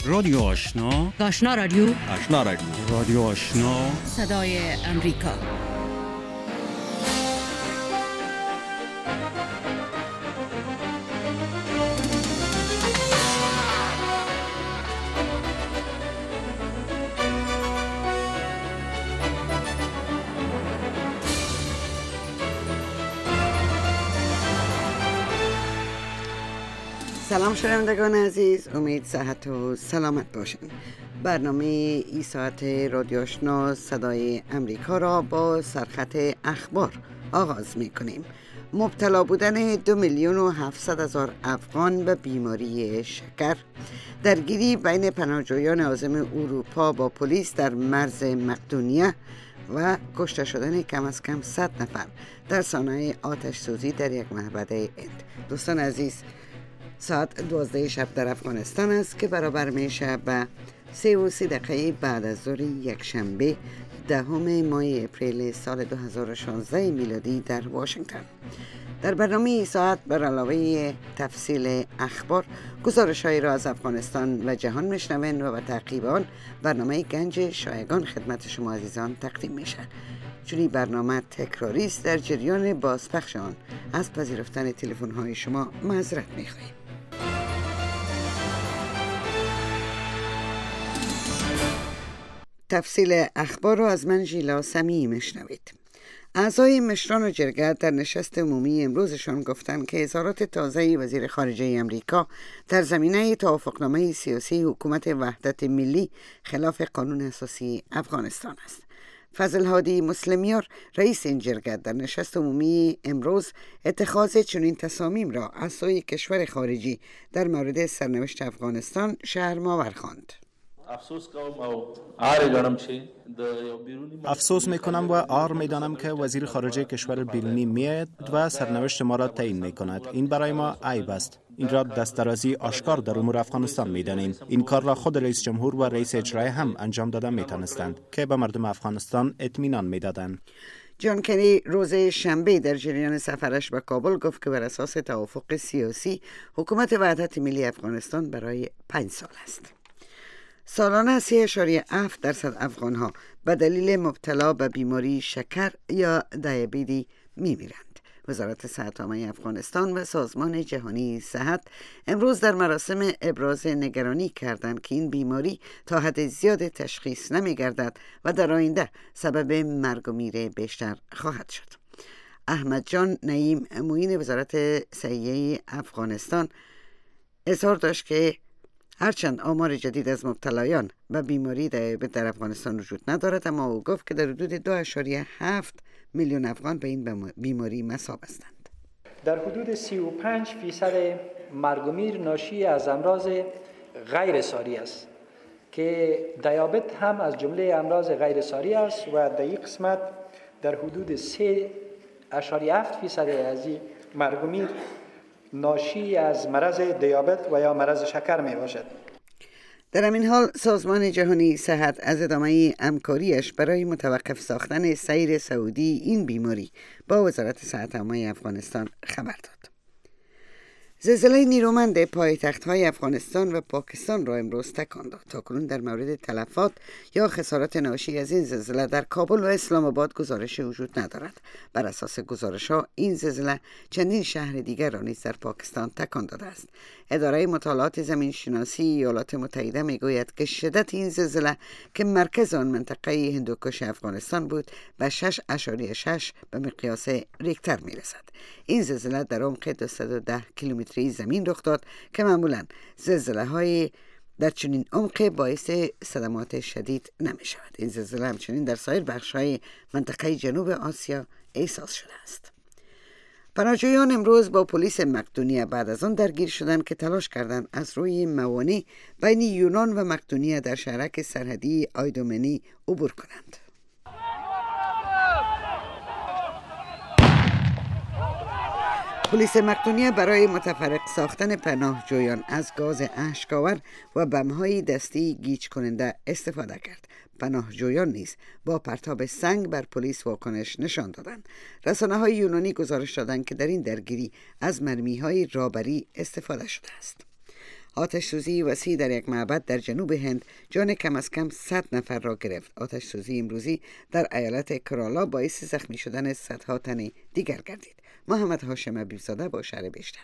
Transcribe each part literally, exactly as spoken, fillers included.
رادیو آشنا، آشنا رادیو، آشنا رادیو، رادیو آشنا، صدای امریکا. سلام شنوندگان عزیز، امید صحت و سلامت باشین. برنامه ای ساعت رادیو آشنا صدای امریکا را با سرخط اخبار آغاز می کنیم. مبتلا بودن دو میلیون و هفتصد هزار افغان به بیماری شکر، درگیری بین پناهجویان عازم اروپا با پلیس در مرز مقدونیه و کشته شدن کم از کم صد نفر در سانحه آتش سوزی در یک معبد هند. دوستان عزیز، ساعت دوازده شب در افغانستان است که برابر میشه به سه و سی دقیقه بعد از ظهر یک شنبه دهم ماه اپریل سال دو هزار و شانزده میلادی در واشنگتن. در برنامه این ساعت بر علاوه تفصیل اخبار، گزارش‌هایی را از افغانستان و جهان میشنوین و به تعقیب آن برنامه گنج شایگان خدمت شما عزیزان تقدیم میشه. چون برنامه تکراری است، در جریان بازپخش آن از پذیرفتن تلفن‌های شما معذرت می‌خواهیم. تفصیل اخبار را از من ژیلا سمیعی میشنوید. اعضای مشران و جرگه در نشست عمومی امروزشان گفتند که اظهارات تازه وزیر خارجه امریکا در زمینه توافقنامه سیاسی حکومت وحدت ملی خلاف قانون اساسی افغانستان است. فضل هادی مسلمیار رئیس این جرگه در نشست عمومی امروز اتخاذ چنین تصامیم را از سوی کشور خارجی در مورد سرنوشت افغانستان شرم‌آور خواند. افسوس میکنم و عار میدانم که وزیر خارجه کشور بیرونی میآید و سرنوشت ما را تعیین میکند. این برای ما عیب است. این را دستدرازی آشکار در امور افغانستان میدانیم. این کار را خود رئیس جمهور و رئیس اجرایی هم انجام دادن میتونستند که به مردم افغانستان اطمینان میدادند. جان کنی روز شنبه در جریان سفرش به کابل گفت که بر اساس توافق سیاسی حکومت وحدت ملی افغانستان برای پنج سال است. سالانه سه اشاره هفت درصد افغانها به دلیل مبتلا به بیماری شکر یا دیابتی میمیرند. وزارت صحت عامه افغانستان و سازمان جهانی صحت امروز در مراسم ابراز نگرانی کردند که این بیماری تا حد زیاد تشخیص نمیگردد و در آینده سبب مرگ و میر بیشتر خواهد شد. احمد جان نعیم، معین وزارت صحه افغانستان، اظهار داشت که هرچند آمار جدید از مبتلایان به بیماری دیابت در افغانستان وجود ندارد، اما او گفت که در حدود دو اشاریه هفت میلیون افغان به این بیماری مصاب هستند. در حدود سی و پنج فیصد مرگ و میر ناشی از امراض غیر ساری است که دیابت هم از جمله امراض غیر ساری است و در این قسمت در حدود سه اشاریه هفت فیصد از این مرگ و میر ناشی از مرض دیابت و یا مرض شکر می باشد. در همین حال سازمان جهانی صحت از ادامه همکاریش برای متوقف ساختن سیر سعودی این بیماری با وزارت صحت عامه افغانستان خبر داد. زلزله نیرومند پایتخت‌های افغانستان و پاکستان را امروز تکان داد. تاکنون در مورد تلفات یا خسارات ناشی از این زلزله در کابل و اسلام آباد گزارش وجود ندارد. بر اساس گزارش‌ها این زلزله چندین شهر دیگر را نیز در پاکستان تکان داده است. اداره مطالعات زمین شناسی ایالات متحده میگوید که شدت این زلزله که مرکز آن منطقه هندوکش افغانستان بود به شش اشاریه شش به مقیاس ریکتر میرسد. این زلزله در عمق دویست و ده کیلومتری زمین رخ داد که معمولاً زلزله های در چنین عمق باعث صدمات شدید نمی شود. این زلزله همچنین در سایر بخش‌های منطقه جنوب آسیا احساس شده است. پناهجویان امروز با پلیس مقدونیه بعد از آن درگیر شدند که تلاش کردند از روی موانع بین یونان و مقدونیه در شهرک سرحدی آیدومنی عبور کنند. پلیس مقدونیه برای متفرق ساختن پناهجویان از گاز اشک‌آور و بمب‌های دستی گیج کننده استفاده کرد. پناهجویان نیز با پرتاب سنگ بر پلیس واکنش نشان دادند. رسانه‌های یونانی گزارش دادند که در این درگیری از مرمی‌های رابری استفاده شده است. آتش سوزی وسیع در یک معبد در جنوب هند جان کم از کم صد نفر را گرفت. آتش سوزی امروزی در ایالت کرالا باعث زخمی شدن صدها تن دیگر گردید. محمد هاشم ابیزاده با شرح بیشتر.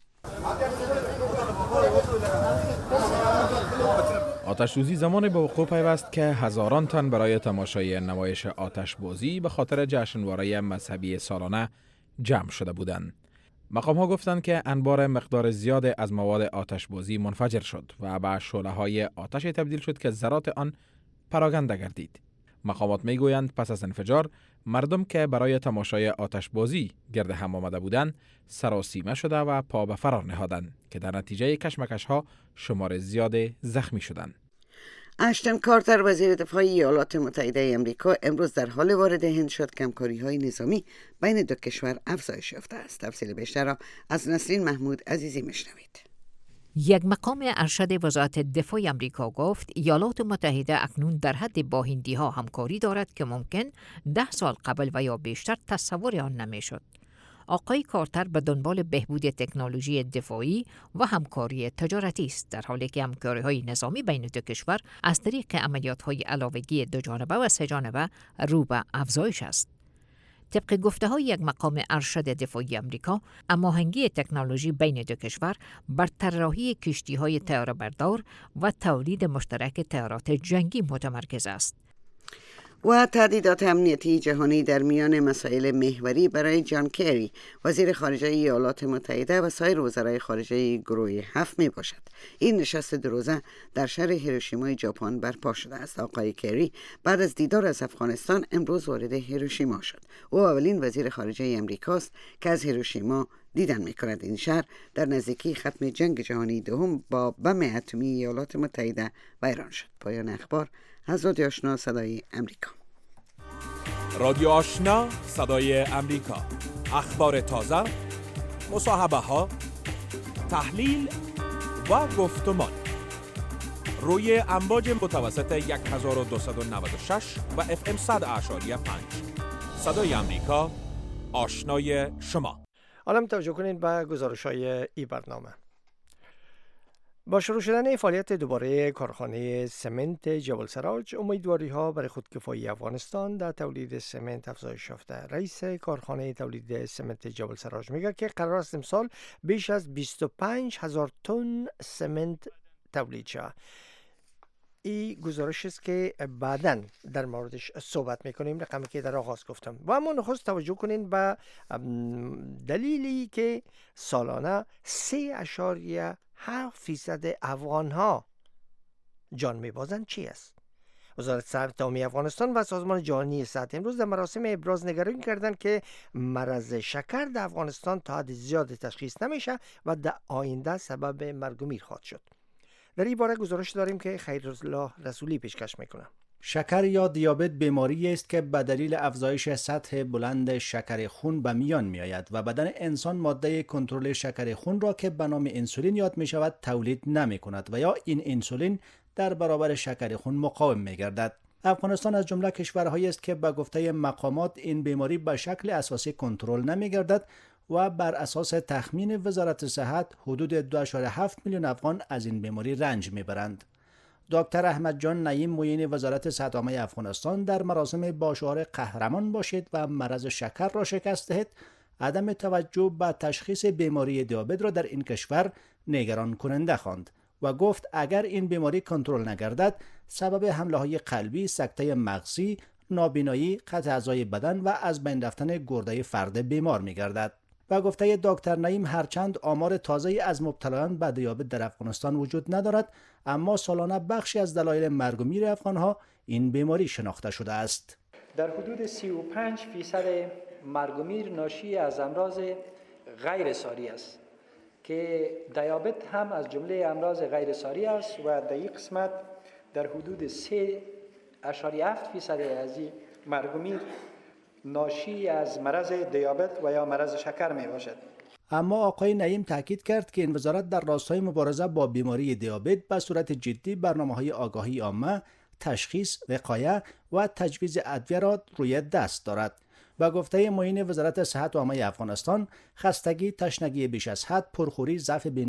آتش سوزی زمانی به وقوع پیوست که هزاران تن برای تماشای نمایش آتش بازی به خاطر جشنواره مذهبی سالانه جمع شده بودند. مقام ها گفتند که انبار مقدار زیاد از مواد آتش بازی منفجر شد و به شعله های آتش تبدیل شد که ذرات آن پراکنده گردید. مقامات می گویند پس از انفجار مردم که برای تماشای آتش بازی گرد هم آمده بودند سراسیمه شده و پا به فرار نهادند که در نتیجه کشمکش ها شمار زیاد زخمی شدند. اشتن کارتر وزیر دفاع ایالات متحده آمریکا امروز در حال وارد هند شد که همکاری‌های نظامی بین دو کشور افزایش یافته است. تفصیل بیشتر را از نسرین محمود عزیزی میشنوید. یک مقام ارشد وزارت دفاع آمریکا گفت ایالات متحده اکنون در حد با هندی ها همکاری دارد که ممکن ده سال قبل و یا بیشتر تصور آن نمیشد. آقای کارتر به دنبال بهبود تکنولوژی دفاعی و همکاری تجارتی است، در حالی که همکاری‌های نظامی بین دو کشور از طریق عملیات‌های علاوگی دو جانبه و سه جانبه رو به افزایش است. طبق گفته‌های یک مقام ارشد دفاعی آمریکا، هماهنگی تکنولوژی بین دو کشور بر طراحی کشتی‌های طیاره‌بردار و تولید مشترک طیارات جنگی متمرکز است. و تهدیدات امنیتی جهانی در میان مسائل محوری برای جان کری وزیر خارجه ایالات متحده و سایر وزرای خارجه گروه هفت می باشد. این نشست دو روزه در شهر هیروشیما ژاپن برپا شده است. آقای کری بعد از دیدار از افغانستان امروز وارد هیروشیما شد. او اولین وزیر خارجه امریکاست که از هیروشیما دیدن می کند. این شهر در نزدیکی ختم جنگ جهانی دوم با بم اتمی ایالات متحده ویران شد. پایان اخبار از رادیو آشنا صدای امریکا. رادیو آشنا صدای امریکا، اخبار تازه، مصاحبه ها، تحلیل و گفتمان روی امواج متوسط هزار و دویست و نود و شش و اف ام صد اعشاری پنج. صدای امریکا، آشنای شما. حالا توجه کنید به گزارش‌های این برنامه. با شروع شدن فعالیت دوباره کارخانه سمنت جبل سراج، امیدواری‌ها برای خودکفایی افغانستان در تولید سمنت افزایش یافته. رئیس کارخانه تولید سمنت جبل سراج میگه که قرار است امسال بیش از بیست و پنج هزار تن سمنت تولید شود. این گزارش است که بعداً در موردش صحبت میکنیم، رقمی که در آغاز گفتم. و اما نخست توجه کنین به دلیلی که سالانه سه اشاریه هفت فیصد افغان ها جان میبازند چی است؟ وزارت صحت عامه افغانستان و سازمان جهانی صحت امروز در مراسم ابراز نگرانی کردند که مرض شکر در افغانستان تا حد زیاد تشخیص نمیشه و در آینده سبب مرگ و میر خواهد شد. در این باره گزارش داریم که خیرالله رسولی پیشکش میکنه. شکر یا دیابت بیماری است که به دلیل افزایش سطح بلند شکر خون به میان می آید و بدن انسان ماده کنترل شکر خون را که به نام انسولین یاد می شود تولید نمی کند و یا این انسولین در برابر شکر خون مقاوم می گردد. افغانستان از جمله کشورهایی است که به گفته مقامات این بیماری به شکل اساسی کنترل نمی گردد و بر اساس تخمین وزارت صحت حدود دو ممیز هفت میلیون افغان از این بیماری رنج می برند. دکتر احمد جان نعیم معین وزارت صحت عامه افغانستان در مراسم با شعار قهرمان باشید و مرض شکر را شکست دهید عدم توجه به تشخیص بیماری دیابت را در این کشور نگران کننده خواند و گفت اگر این بیماری کنترل نگردد سبب حمله های قلبی، سکته مغزی، نابینایی، قطع اعضای بدن و از بین رفتن گرده فرد بیمار می گردد. و گفته دکتر نعیم هرچند آمار تازه‌ای از مبتلایان به دیابت در افغانستان وجود ندارد، اما سالانه بخشی از دلایل مرگ و میر افغان‌ها این بیماری شناخته شده است. در حدود سی و پنج فیصد مرگ و میر ناشی از امراض غیر ساری است که دیابت هم از جمله امراض غیر ساری است و در این قسمت در حدود سه اشاری هفت فیصد از این مرگ و میر ناشی از مرض دیابت و یا مرض شکر می باشد. اما آقای نعیم تاکید کرد که این وزارت در راستای مبارزه با بیماری دیابت به صورت جدی برنامه‌های آگاهی عامه، تشخیص، وقایه و تجویز ادویه را روی دست دارد. با گفته معین وزارت صحت عامه افغانستان، خستگی، تشنگی بیش از حد، پرخوری، ضعف